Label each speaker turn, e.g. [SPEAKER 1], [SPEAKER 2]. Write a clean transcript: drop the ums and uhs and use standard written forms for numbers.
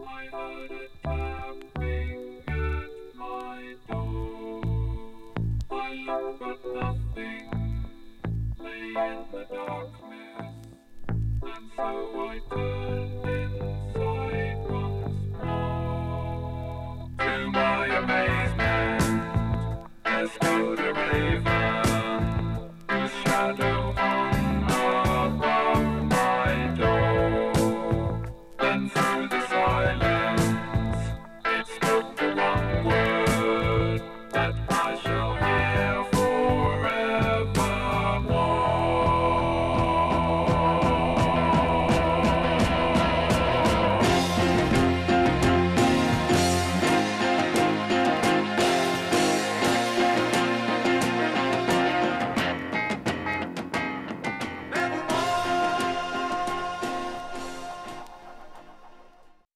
[SPEAKER 1] I heard a tapping at my door. I looked but nothing lay in the darkness, and so I turned